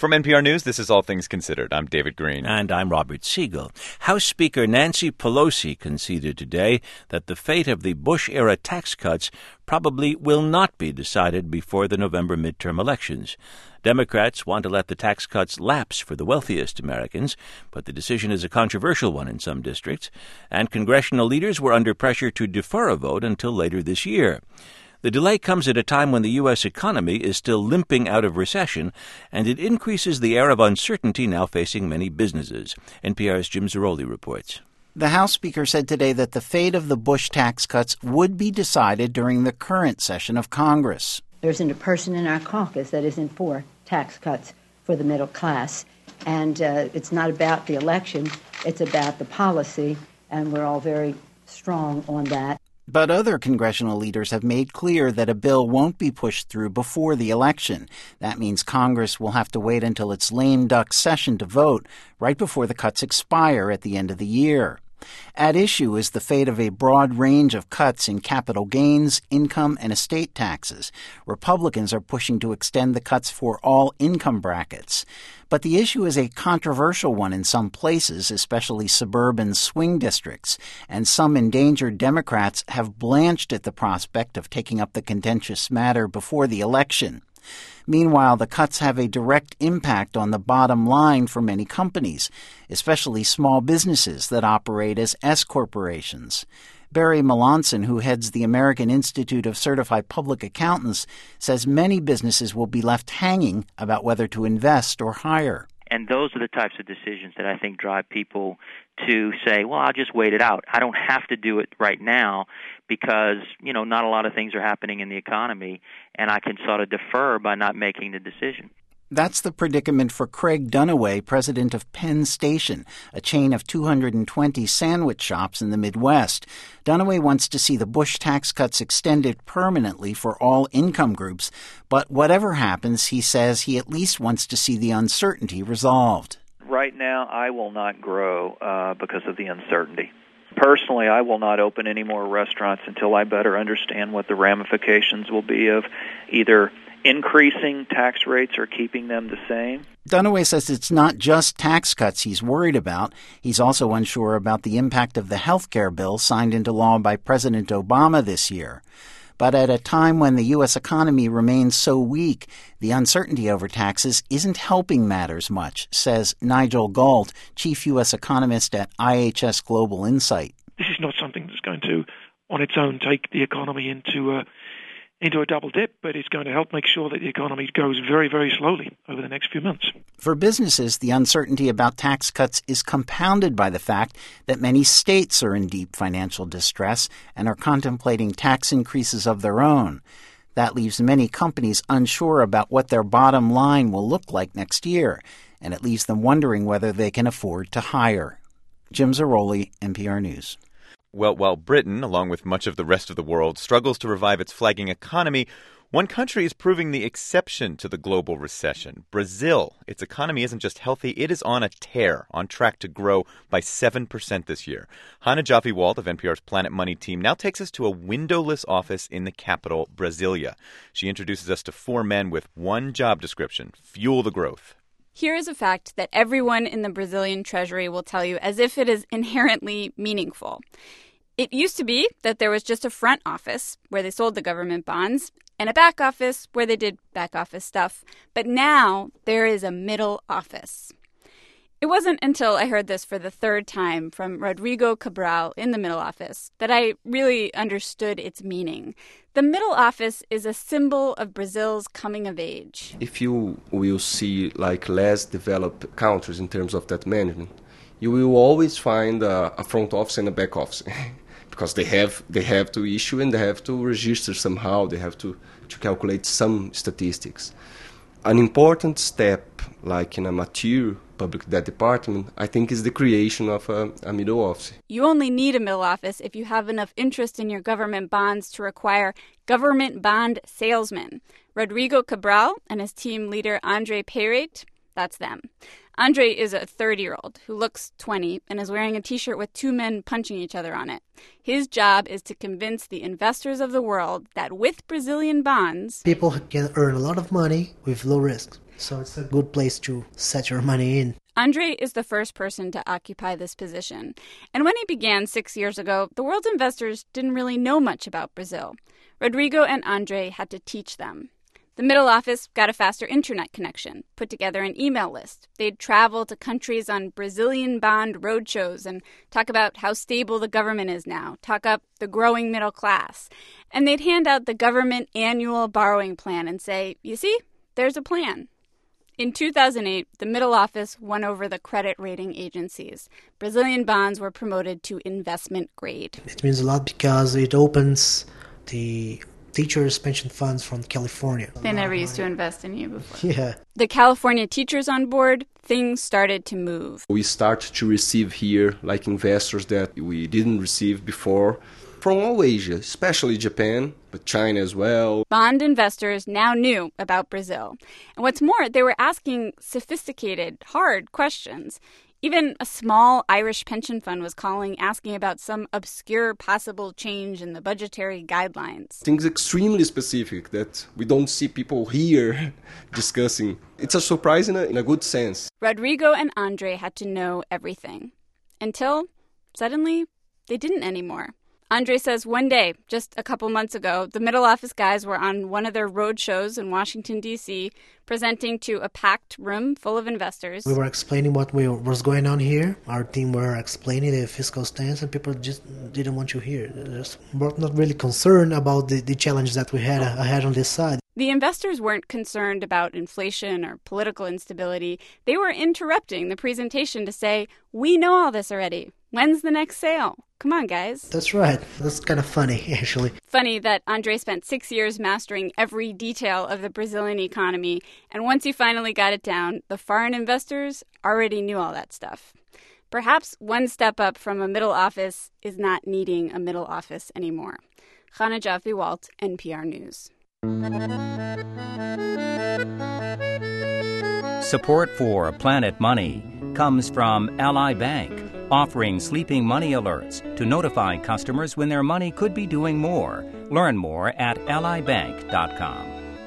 From NPR News, this is All Things Considered. I'm David Green. And I'm Robert Siegel. House Speaker Nancy Pelosi conceded today that the fate of the Bush-era tax cuts probably will not be decided before the November midterm elections. Democrats want to let the tax cuts lapse for the wealthiest Americans, but the decision is a controversial one in some districts, and congressional leaders were under pressure to defer a vote until later this year. The delay comes at a time when the U.S. economy is still limping out of recession, and it increases the air of uncertainty now facing many businesses. NPR's Jim Zarroli reports. The House Speaker said today that the fate of the Bush tax cuts would be decided during the current session of Congress. There isn't a person in our caucus that isn't for tax cuts for the middle class. And it's not about the election, it's about the policy, and we're all very strong on that. But other congressional leaders have made clear that a bill won't be pushed through before the election. That means Congress will have to wait until its lame duck session to vote, right before the cuts expire at the end of the year. At issue is the fate of a broad range of cuts in capital gains, income, and estate taxes. Republicans are pushing to extend the cuts for all income brackets. But the issue is a controversial one in some places, especially suburban swing districts, and some endangered Democrats have blanched at the prospect of taking up the contentious matter before the election. Meanwhile, the cuts have a direct impact on the bottom line for many companies, especially small businesses that operate as S corporations. Barry Melanson, who heads the American Institute of Certified Public Accountants, says many businesses will be left hanging about whether to invest or hire. And those are the types of decisions that I think drive people to say, well, I'll just wait it out. I don't have to do it right now because, not a lot of things are happening in the economy, and I can sort of defer by not making the decision. That's the predicament for Craig Dunaway, president of Penn Station, a chain of 220 sandwich shops in the Midwest. Dunaway wants to see the Bush tax cuts extended permanently for all income groups, but whatever happens, he says he at least wants to see the uncertainty resolved. Right now, I will not grow because of the uncertainty. Personally, I will not open any more restaurants until I better understand what the ramifications will be of either increasing tax rates or keeping them the same. Dunaway says it's not just tax cuts he's worried about. He's also unsure about the impact of the health care bill signed into law by President Obama this year. But at a time when the U.S. economy remains so weak, the uncertainty over taxes isn't helping matters much, says Nigel Galt, chief U.S. economist at IHS Global Insight. This is not something that's going to, on its own, take the economy into a double dip, but it's going to help make sure that the economy goes very, very slowly over the next few months. For businesses, the uncertainty about tax cuts is compounded by the fact that many states are in deep financial distress and are contemplating tax increases of their own. That leaves many companies unsure about what their bottom line will look like next year, and it leaves them wondering whether they can afford to hire. Jim Zarroli, NPR News. Well, while Britain, along with much of the rest of the world, struggles to revive its flagging economy, one country is proving the exception to the global recession. Brazil. Its economy isn't just healthy, it is on a tear, on track to grow by 7% this year. Hannah Jaffe-Walt of NPR's Planet Money team now takes us to a windowless office in the capital, Brasilia. She introduces us to four men with one job description: fuel the growth. Here is a fact that everyone in the Brazilian treasury will tell you as if it is inherently meaningful. It used to be that there was just a front office where they sold the government bonds and a back office where they did back office stuff. But now there is a middle office. It wasn't until I heard this for the third time from Rodrigo Cabral in the middle office that I really understood its meaning. The middle office is a symbol of Brazil's coming of age. If you will see less developed countries in terms of that management, you will always find a front office and a back office because they have to issue and they have to register somehow. They have to calculate some statistics. An important step, like in a mature public debt department, I think is the creation of a middle office. You only need a middle office if you have enough interest in your government bonds to require government bond salesmen. Rodrigo Cabral and his team leader Andre Peyrate, that's them. Andre is a 30-year-old who looks 20 and is wearing a T-shirt with two men punching each other on it. His job is to convince the investors of the world that with Brazilian bonds, people can earn a lot of money with low risk. So it's a good place to set your money in. Andre is the first person to occupy this position. And when he began 6 years ago, the world's investors didn't really know much about Brazil. Rodrigo and Andre had to teach them. The middle office got a faster internet connection, put together an email list. They'd travel to countries on Brazilian bond roadshows and talk about how stable the government is now, talk up the growing middle class. And they'd hand out the government annual borrowing plan and say, you see, there's a plan. In 2008, the middle office won over the credit rating agencies. Brazilian bonds were promoted to investment grade. It means a lot because it opens the teachers' pension funds from California. They never used to invest in you before. Yeah. The California teachers on board, things started to move. We start to receive here like investors that we didn't receive before from all Asia, especially Japan, but China as well. Bond investors now knew about Brazil. And what's more, they were asking sophisticated, hard questions. Even a small Irish pension fund was calling, asking about some obscure possible change in the budgetary guidelines. Things extremely specific that we don't see people here discussing. It's a surprise in a good sense. Rodrigo and Andre had to know everything. Until, suddenly, they didn't anymore. Andre says one day, just a couple months ago, the middle office guys were on one of their road shows in Washington, D.C., presenting to a packed room full of investors. We were explaining what was going on here. Our team were explaining the fiscal stance, and people just didn't want to hear. They were not really concerned about the challenge that we had ahead on this side. The investors weren't concerned about inflation or political instability. They were interrupting the presentation to say, we know all this already. When's the next sale? Come on, guys. That's right. That's kind of funny, actually. Funny that Andre spent 6 years mastering every detail of the Brazilian economy, and once he finally got it down, the foreign investors already knew all that stuff. Perhaps one step up from a middle office is not needing a middle office anymore. Chana Joffe-Walt, NPR News. Support for Planet Money comes from Ally Bank, offering sleeping money alerts to notify customers when their money could be doing more. Learn more at allybank.com.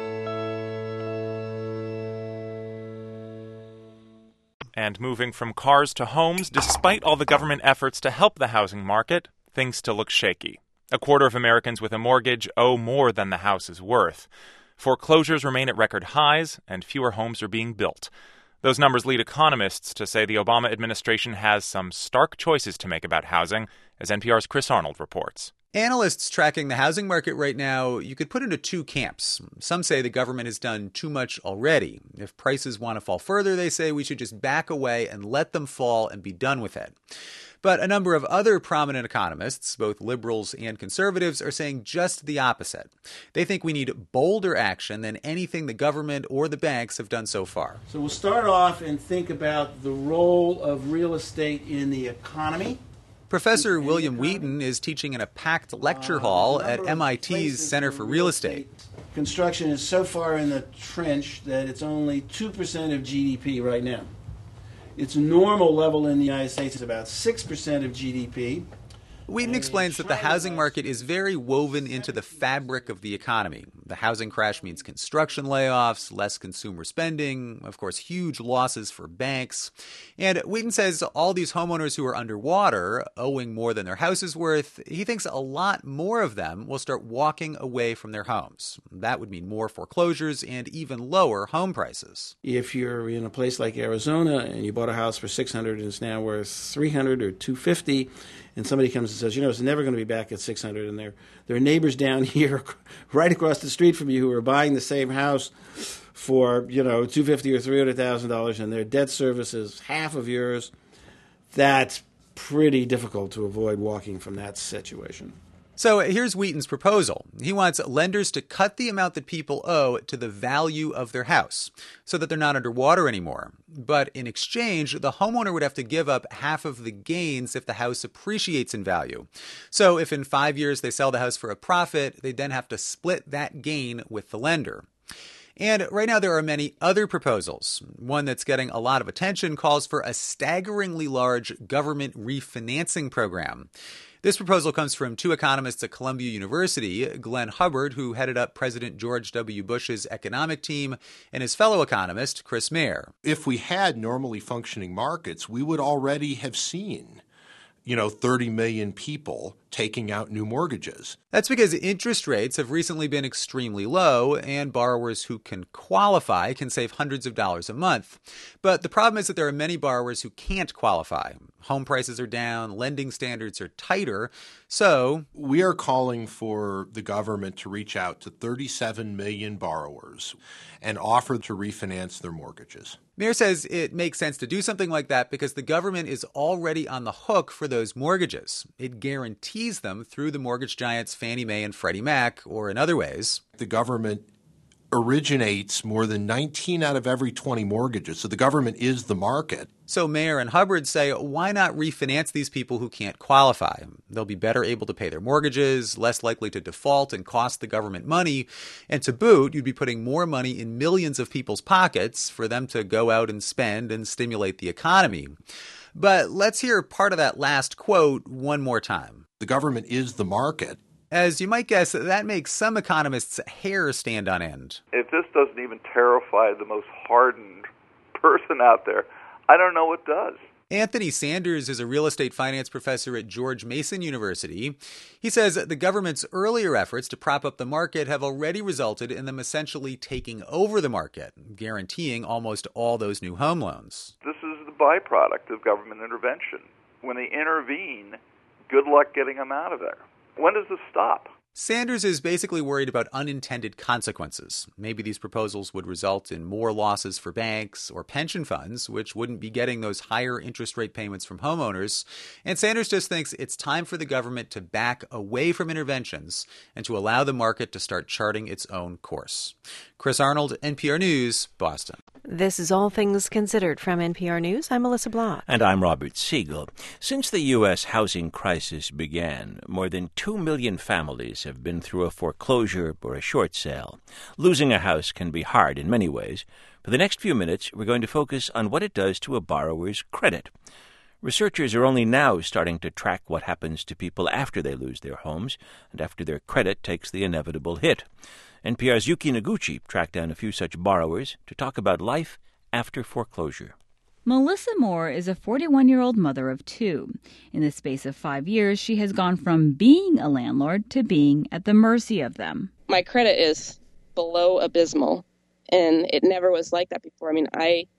And moving from cars to homes, despite all the government efforts to help the housing market, things still look shaky. A quarter of Americans with a mortgage owe more than the house is worth. Foreclosures remain at record highs, and fewer homes are being built. Those numbers lead economists to say the Obama administration has some stark choices to make about housing, as NPR's Chris Arnold reports. Analysts tracking the housing market right now, you could put into two camps. Some say the government has done too much already. If prices want to fall further, they say we should just back away and let them fall and be done with it. But a number of other prominent economists, both liberals and conservatives, are saying just the opposite. They think we need bolder action than anything the government or the banks have done so far. So we'll start off and think about the role of real estate in the economy. Professor William Wheaton is teaching in a packed lecture hall at MIT's Center for Real Estate. Construction is so far in the trench that it's only 2% of GDP right now. Its normal level in the United States is about 6% of GDP. Wheaton explains that the housing market is very woven into the fabric of the economy. The housing crash means construction layoffs, less consumer spending, of course, huge losses for banks. And Wheaton says all these homeowners who are underwater, owing more than their house is worth, he thinks a lot more of them will start walking away from their homes. That would mean more foreclosures and even lower home prices. If you're in a place like Arizona and you bought a house for $600 and it's now worth $300 or $250, and somebody comes and says, it's never going to be back at $600, and there are neighbors down here right across the street from you who are buying the same house for, $250,000 or $300,000, and their debt service is half of yours, that's pretty difficult to avoid walking from that situation. So here's Wheaton's proposal. He wants lenders to cut the amount that people owe to the value of their house so that they're not underwater anymore. But in exchange, the homeowner would have to give up half of the gains if the house appreciates in value. So if in 5 years they sell the house for a profit, they then have to split that gain with the lender. And right now there are many other proposals. One that's getting a lot of attention calls for a staggeringly large government refinancing program. This proposal comes from two economists at Columbia University, Glenn Hubbard, who headed up President George W. Bush's economic team, and his fellow economist, Chris Mayer. If we had normally functioning markets, we would already have seen 30 million people taking out new mortgages. That's because interest rates have recently been extremely low, and borrowers who can qualify can save hundreds of dollars a month. But the problem is that there are many borrowers who can't qualify. Home prices are down, lending standards are tighter, so we are calling for the government to reach out to 37 million borrowers and offer to refinance their mortgages. Mayer says it makes sense to do something like that because the government is already on the hook for those mortgages. It guarantees them through the mortgage giants Fannie Mae and Freddie Mac, or in other ways. The government originates more than 19 out of every 20 mortgages, so the government is the market. So Mayer and Hubbard say, why not refinance these people who can't qualify? They'll be better able to pay their mortgages, less likely to default and cost the government money. And to boot, you'd be putting more money in millions of people's pockets for them to go out and spend and stimulate the economy. But let's hear part of that last quote one more time. The government is the market. As you might guess, that makes some economists' hair stand on end. If this doesn't even terrify the most hardened person out there, I don't know what does. Anthony Sanders is a real estate finance professor at George Mason University. He says the government's earlier efforts to prop up the market have already resulted in them essentially taking over the market, guaranteeing almost all those new home loans. This is the byproduct of government intervention. When they intervene, good luck getting them out of there. When does this stop? Sanders is basically worried about unintended consequences. Maybe these proposals would result in more losses for banks or pension funds, which wouldn't be getting those higher interest rate payments from homeowners. And Sanders just thinks it's time for the government to back away from interventions and to allow the market to start charting its own course. Chris Arnold, NPR News, Boston. This is All Things Considered from NPR News. I'm Melissa Block. And I'm Robert Siegel. Since the U.S. housing crisis began, more than 2 million families have been through a foreclosure or a short sale. Losing a house can be hard in many ways. For the next few minutes, we're going to focus on what it does to a borrower's credit. Researchers are only now starting to track what happens to people after they lose their homes and after their credit takes the inevitable hit. NPR's Yuki Noguchi tracked down a few such borrowers to talk about life after foreclosure. Melissa Moore is a 41-year-old mother of two. In the space of 5 years, she has gone from being a landlord to being at the mercy of them. My credit is below abysmal, and it never was like that before. I mean,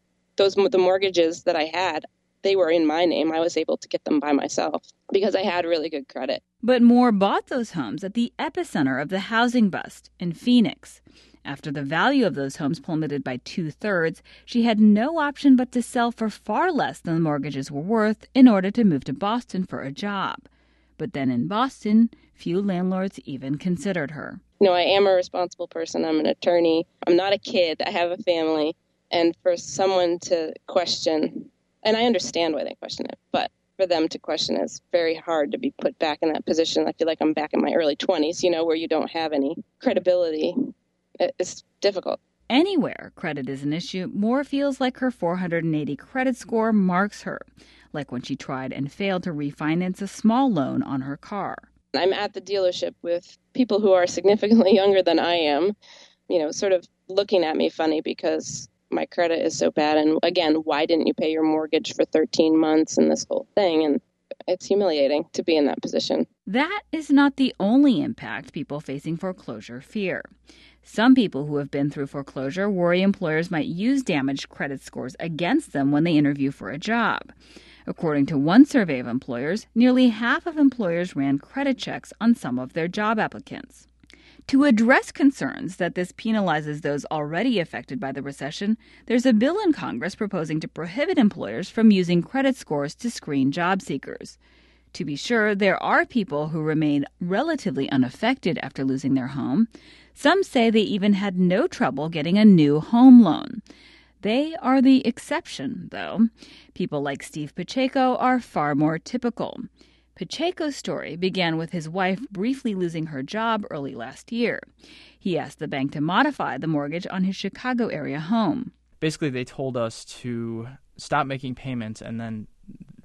the mortgages that I had, they were in my name. I was able to get them by myself because I had really good credit. But Moore bought those homes at the epicenter of the housing bust in Phoenix. After the value of those homes plummeted by 2/3, she had no option but to sell for far less than the mortgages were worth in order to move to Boston for a job. But then in Boston, few landlords even considered her. I am a responsible person. I'm an attorney. I'm not a kid. I have a family. And for someone to question, and I understand why they question it, but for them to question it, it's very hard to be put back in that position. I feel like I'm back in my early 20s, where you don't have any credibility. It's difficult. Anywhere credit is an issue, Moore feels like her 480 credit score marks her, like when she tried and failed to refinance a small loan on her car. I'm at the dealership with people who are significantly younger than I am, sort of looking at me funny because my credit is so bad. And again, why didn't you pay your mortgage for 13 months and this whole thing? And it's humiliating to be in that position. That is not the only impact people facing foreclosure fear. Some people who have been through foreclosure worry employers might use damaged credit scores against them when they interview for a job. According to one survey of employers, nearly half of employers ran credit checks on some of their job applicants. To address concerns that this penalizes those already affected by the recession, there's a bill in Congress proposing to prohibit employers from using credit scores to screen job seekers. To be sure, there are people who remain relatively unaffected after losing their home. Some say they even had no trouble getting a new home loan. They are the exception, though. People like Steve Pacheco are far more typical. Pacheco's story began with his wife briefly losing her job early last year. He asked the bank to modify the mortgage on his Chicago area home. Basically, they told us to stop making payments, and then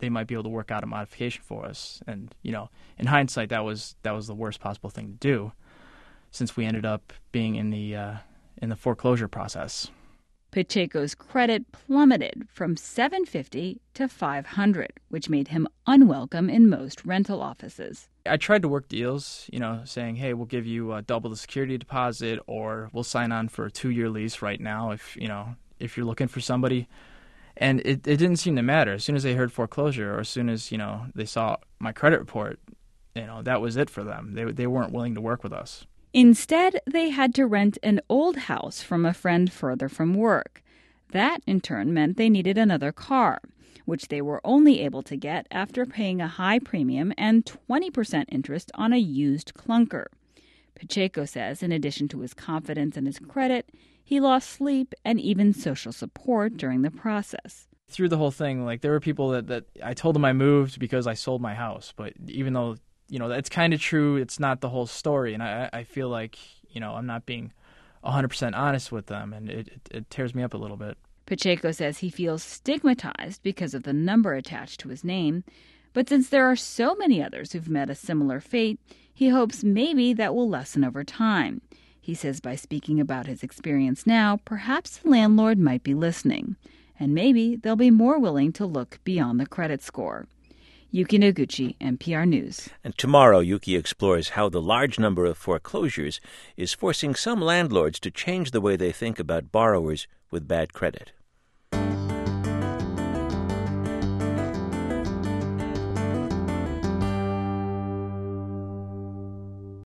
they might be able to work out a modification for us. And, in hindsight, that was the worst possible thing to do, since we ended up being in the foreclosure process. Pacheco's credit plummeted from 750 to 500, which made him unwelcome in most rental offices. I tried to work deals, saying, hey, we'll give you double the security deposit, or we'll sign on for a 2-year lease right now if you're looking for somebody. And it didn't seem to matter. As soon as they heard foreclosure, or as soon as, they saw my credit report, that was it for them. They weren't willing to work with us. Instead, they had to rent an old house from a friend further from work. That, in turn, meant they needed another car, which they were only able to get after paying a high premium and 20% interest on a used clunker. Pacheco says, in addition to his confidence and his credit, he lost sleep and even social support during the process. Through the whole thing, there were people that I told them I moved because I sold my house, but even though that's kind of true, it's not the whole story, and I feel like, I'm not being 100% honest with them, and it tears me up a little bit. Pacheco says he feels stigmatized because of the number attached to his name, but since there are so many others who've met a similar fate, he hopes maybe that will lessen over time. He says by speaking about his experience now, perhaps the landlord might be listening, and maybe they'll be more willing to look beyond the credit score. Yuki Noguchi, NPR News. And tomorrow, Yuki explores how the large number of foreclosures is forcing some landlords to change the way they think about borrowers with bad credit.